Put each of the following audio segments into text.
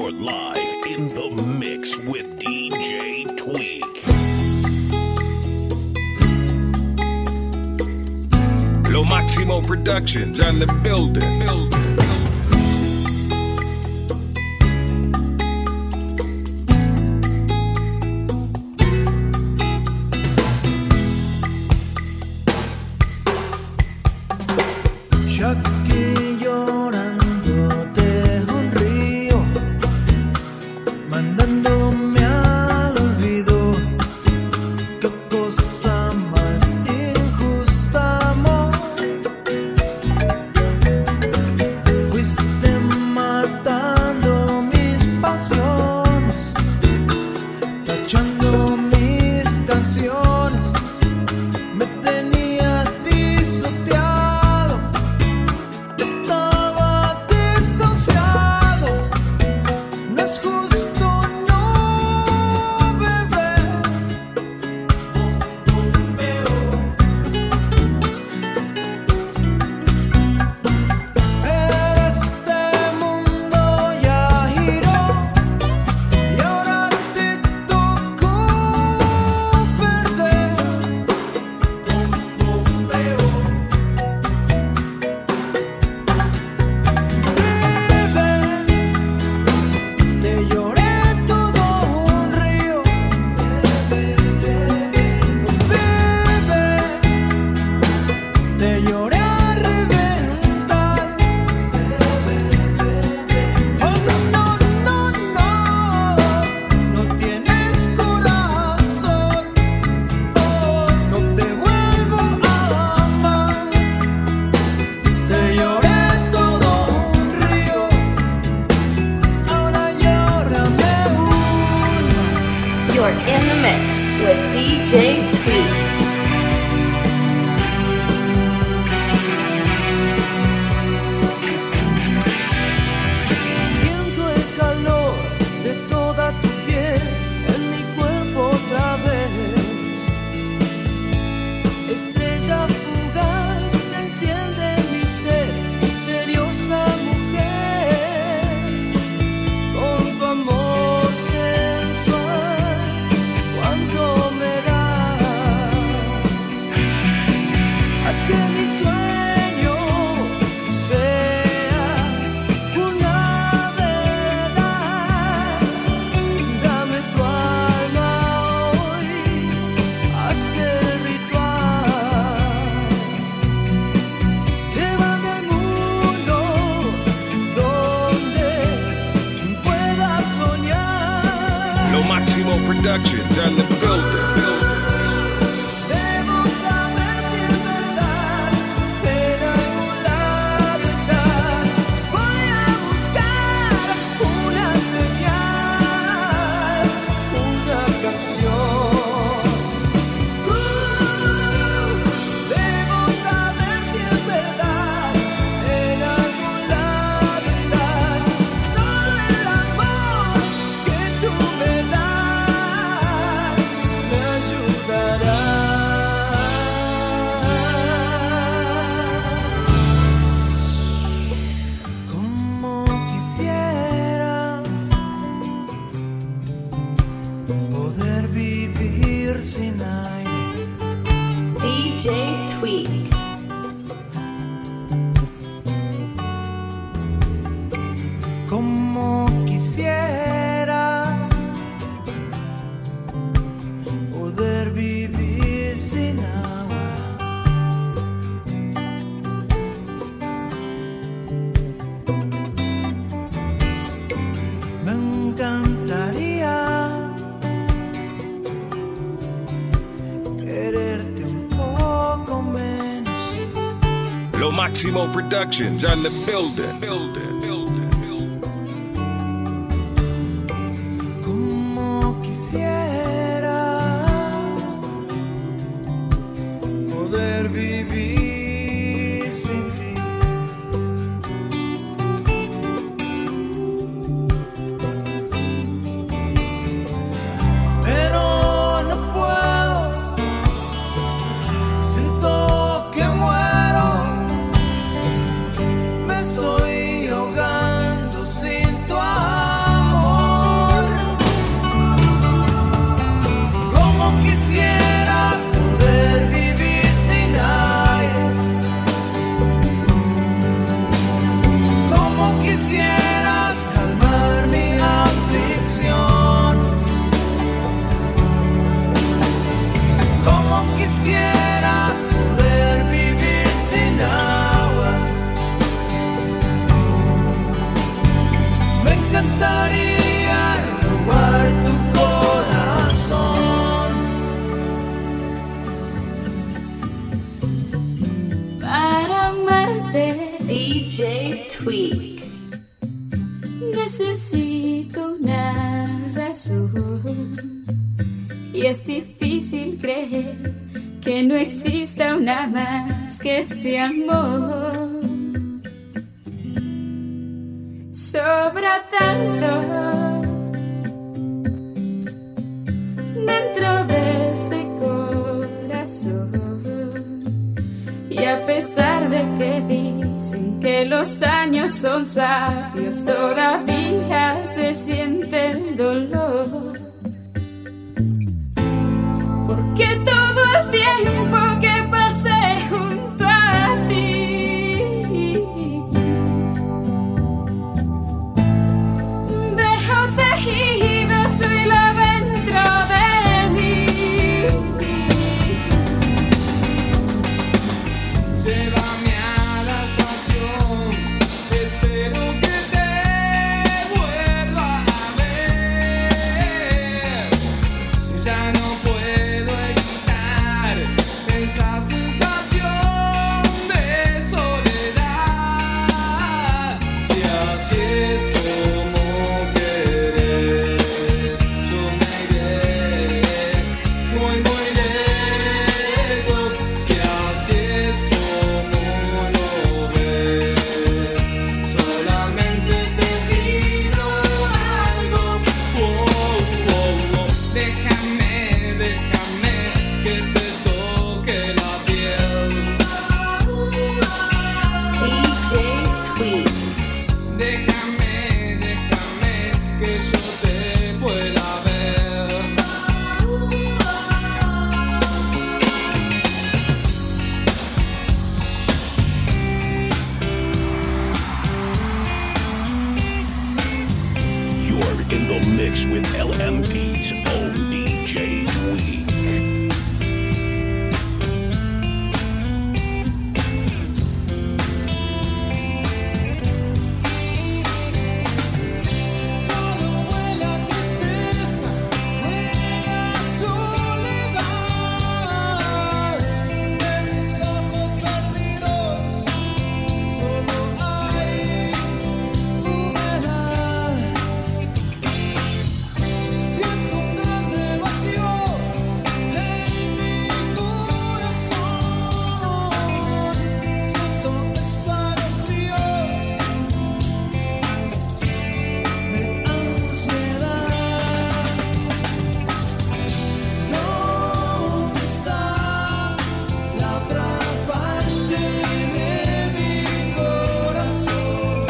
You're live in the mix with DJ Tweak. Lo Máximo Productions on the building. Productions on the building. DJ Tweak. Como quisiera poder vivir sin agua. Me encantaría quererte un poco menos. Lo Máximo Productions on the building. Como quisiera poder vivir sin ti. Pero no puedo, siento que muero, me estoy ahogando. DJ Tweak. Necesito una razón y es difícil creer que no exista una más que este amor. Sobra tanto dentro de este corazón, y a pesar de que dicen que los años son sabios, todavía se siente el dolor. Porque todo el tiempo que pasé junto a ti dejo tejidos su hilo dentro de mí. Llévame a la estación, espero que te vuelva a ver. Ya no puedo evitar esta sensación de soledad. Si así es como querés, yo me iré muy muy lejos. Si así es como lo ves, solamente te pido algo. Déjame que te toque la piel. DJ Tweak. Déjame que yo te pueda ver. You're in the mix with LMP's own DJ Tweak. Solo vuela tristeza, vuela soledad. En mis ojos perdidos solo hay humedad. Siento un grande vacío en mi corazón. Siento escalofrío de ansiedad. ¿Dónde está la otra parte de mi corazón?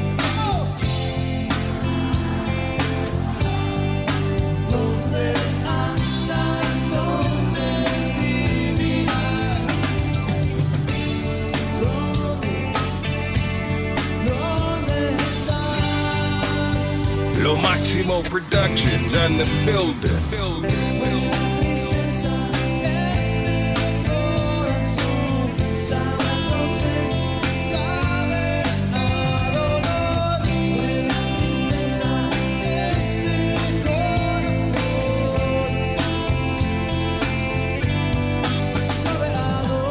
¿Dónde andas? ¿Dónde vivirás? ¿Dónde estás? Lo Máximo Productions and the building. Tristeza, este corazón sabe a ausencia, sabe a dolor. La tristeza, este corazón sabe a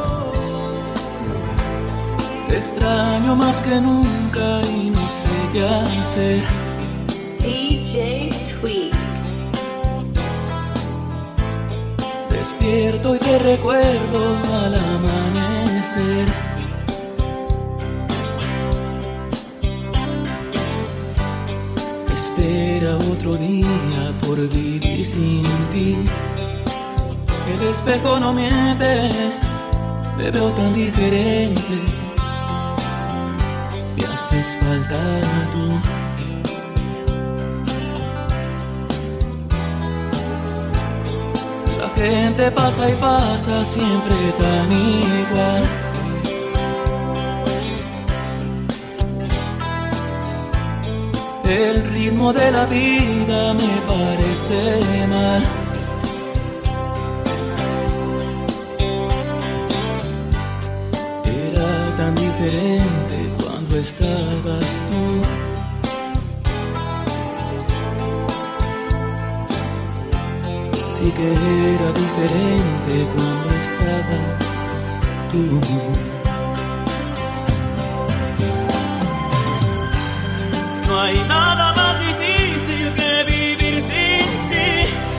dolor. Te extraño más que nunca y no sé qué hacer. DJ Tweak. Despierto y te recuerdo al amanecer. Espera otro día por vivir sin ti. El espejo no miente, me veo tan diferente. Me haces falta tú. La gente pasa y pasa siempre tan igual. El ritmo de la vida me parece mal. Era tan diferente cuando estabas tú. Sí que era diferente cuando estabas tú. hay nada más difícil que vivir sin ti.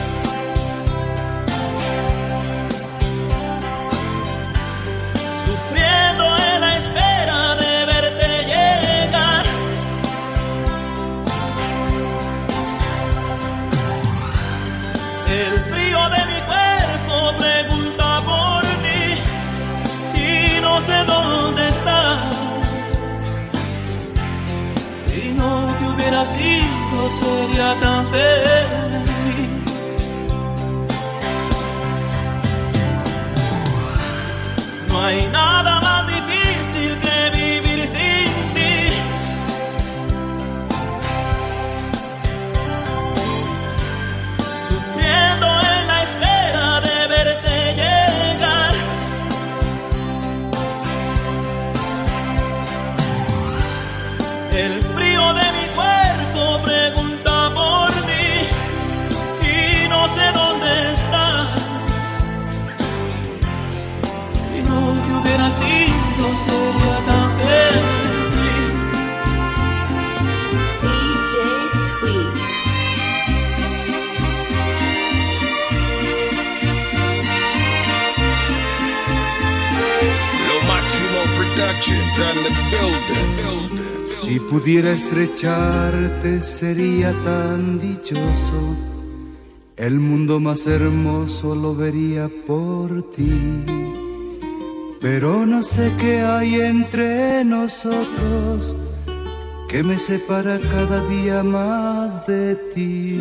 Sufriendo en la espera de verte llegar. El frío de mi cuerpo pregunta por ti y no sé dónde estás. Si no te hubiera sido sería tan feliz. No hay nada más difícil que vivir sin ti. Sufriendo en la espera de verte llegar. El frío de mi cuerpo pregunta por ti y no sé dónde estás. Si no te hubiera sido sería tan feliz. DJ Tweak. Lo Máximo Productions on the building. Si pudiera estrecharte sería tan dichoso. El mundo más hermoso lo vería por ti. Pero no sé qué hay entre nosotros que me separa cada día más de ti.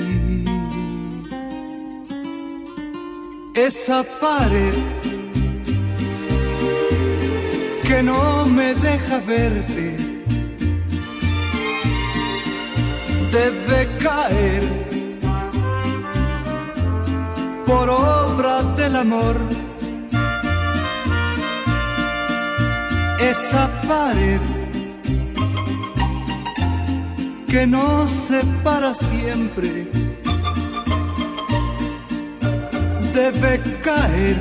Esa pared que no me deja verte debe caer por obra del amor. Esa pared que nos separa siempre debe caer.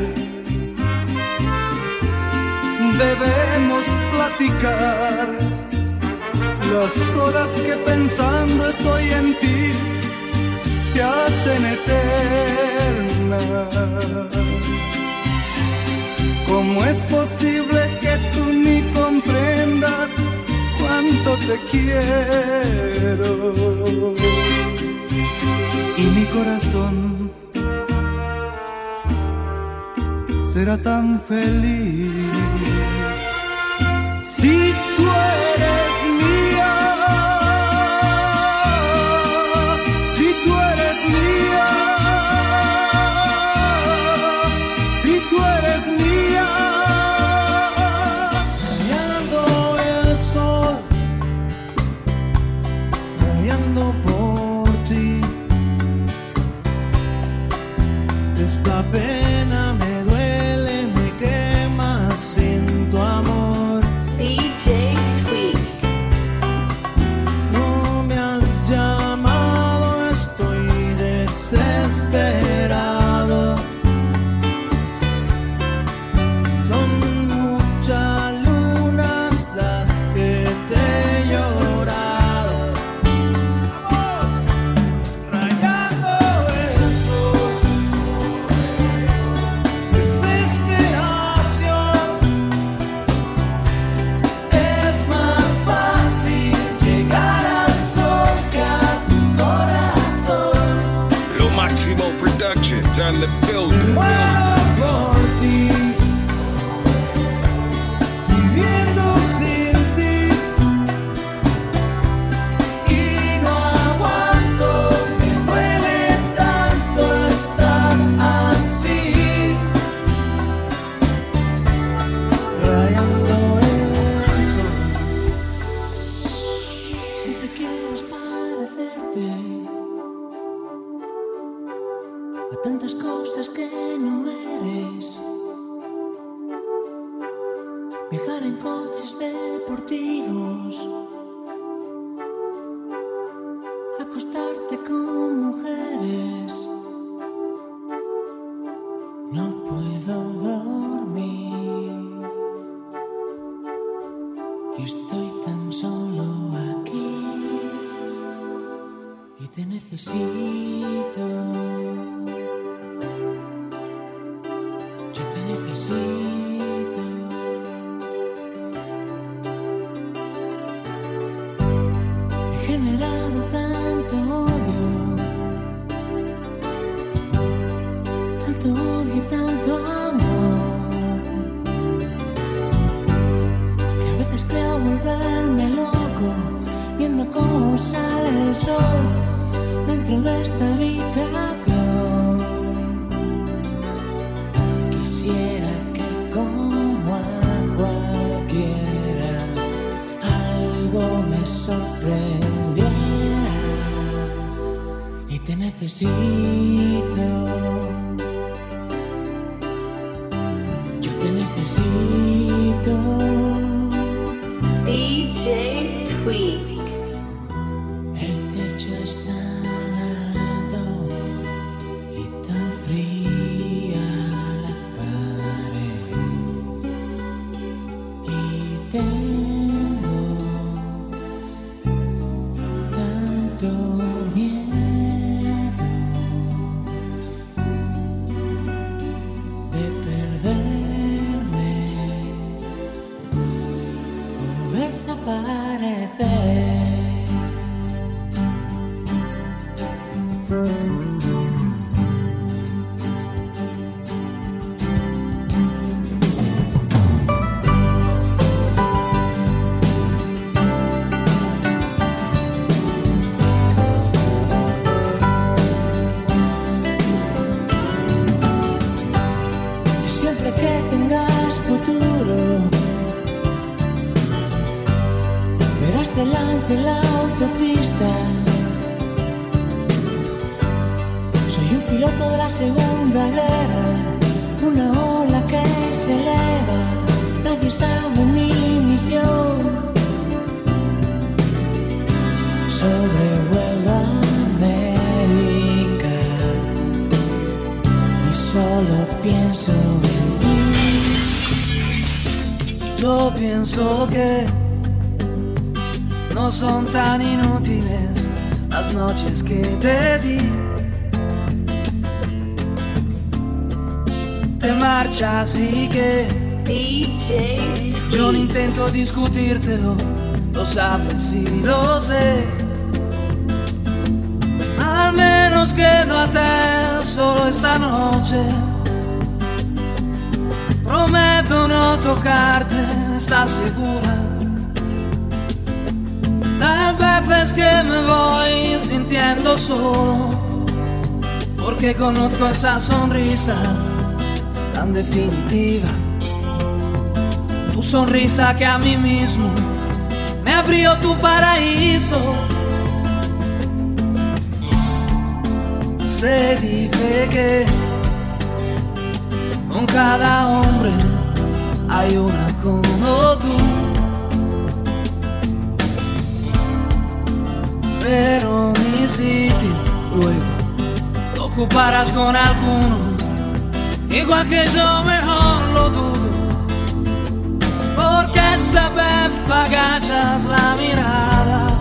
Debemos platicar las horas que pensando estoy en ti se hacen eternas. ¿Cómo es posible que tú ni comprendas cuánto te quiero? Y mi corazón será tan feliz si tú eres mía, si tú eres mía, si tú eres mía. Rayando el sol, rayando por ti. Esta pena me duele, me quema sin tu amor. DJ Tweak. No me has llamado, estoy desesperado. Son muchas lunas las que te he llorado. Rayando el sol, desesperación. Es más fácil llegar al sol que a tu corazón. Lo Máximo Productions on the building. Muero por ti, viviendo sin ti, y no aguanto, me duele tanto estar así, rayando el sol. Siempre quieres parecerte a tantas cosas que no eres. Viajar en coches deportivos, acostarte con mujeres. No puedo dormir y estoy tan solo aquí. te necesito. Yo te necesito. He generado tanto odio y tanto amor, que a veces creo volverme loco viendo cómo sale el sol dentro de esta habitación. Quisiera que como a cualquiera algo me sorprendiera y te necesito. Yo te necesito. DJ Tweak. El techo es tan alto y tan fría la pared, y tengo tanto miedo de perderme o desaparecer. Siempre que tengas futuro, verás delante la autopista. Soy un piloto de la Segunda Guerra, una ola que se eleva, nadie sabe mi misión. Sobrevuelo América y solo pienso en ti. Yo pienso que no son tan inútiles las noches que te di. Te marchas y que DJ yo no Tweak. intento discutírtelo, lo sabes y lo sé. Al menos quedo a te solo esta noche. Prometo no tocarte, ¿estás segura? Tal vez es que me voy sintiendo solo, porque conozco esa sonrisa tan definitiva. Tu sonrisa que a mí mismo me abrió tu paraíso. Se dice que con cada hombre hay una como tú, pero mi sitio luego lo ocuparás con alguno, igual que yo, mejor lo dudo, porque esta vez agachas la mirada,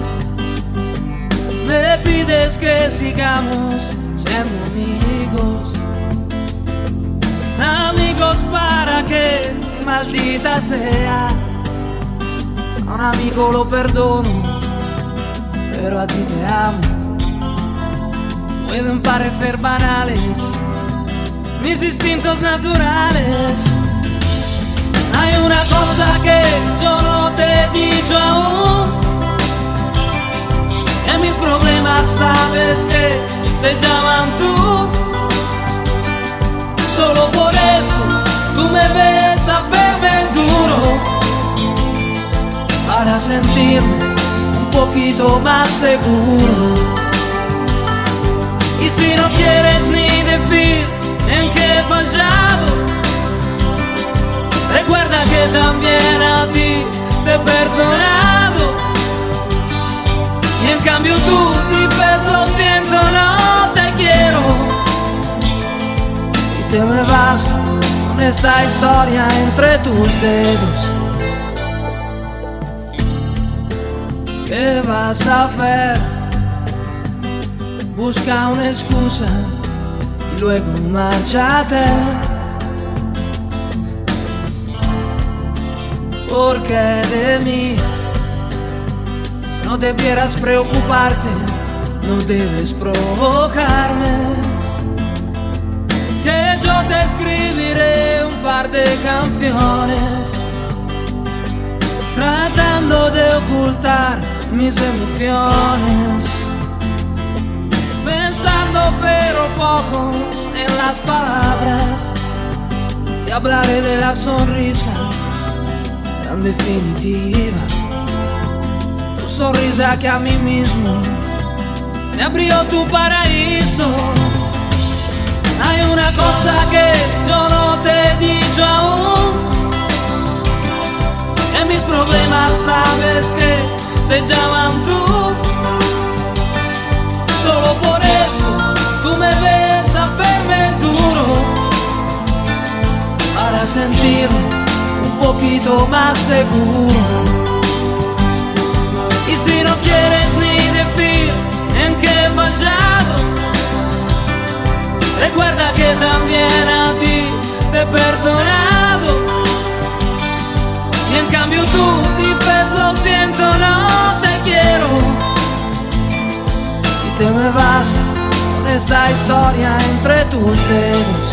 me pides que sigamos siendo amigos. Amigos para que, maldita sea, a un amigo lo perdono, pero a ti te amo. Pueden parecer banales mis instintos naturales. Hay una cosa que yo no te he dicho aún, que mis problemas sabes que se llaman tú. Solo por eso tú me ves hacerme duro, para sentirme un poquito más seguro. Y si no quieres ni decir en qué he fallado, recuerda que también a ti te he perdonado. Y en cambio tú dices lo siento, no te quiero, te me vas con esta historia entre tus dedos. ¿Qué vas a hacer busca una excusa y luego márchate. Porque de mí no debieras preocuparte, no debes provocarme. Que yo te escribiré un par de canciones tratando de ocultar mis emociones, pensando pero poco en las palabras. Y hablaré de la sonrisa tan definitiva, tu sonrisa que a mí mismo me abrió tu paraíso. Hay una cosa que yo no te he dicho aún, que mis problemas sabes que se llaman tú. Solo por eso tú me ves hacerme duro, para sentirme un poquito más seguro. Y si no quieres ni decir en qué he fallado, recuerda que también a ti te he perdonado. Y en cambio tú dices lo siento, no te quiero, y te me vas con esta historia entre tus dedos.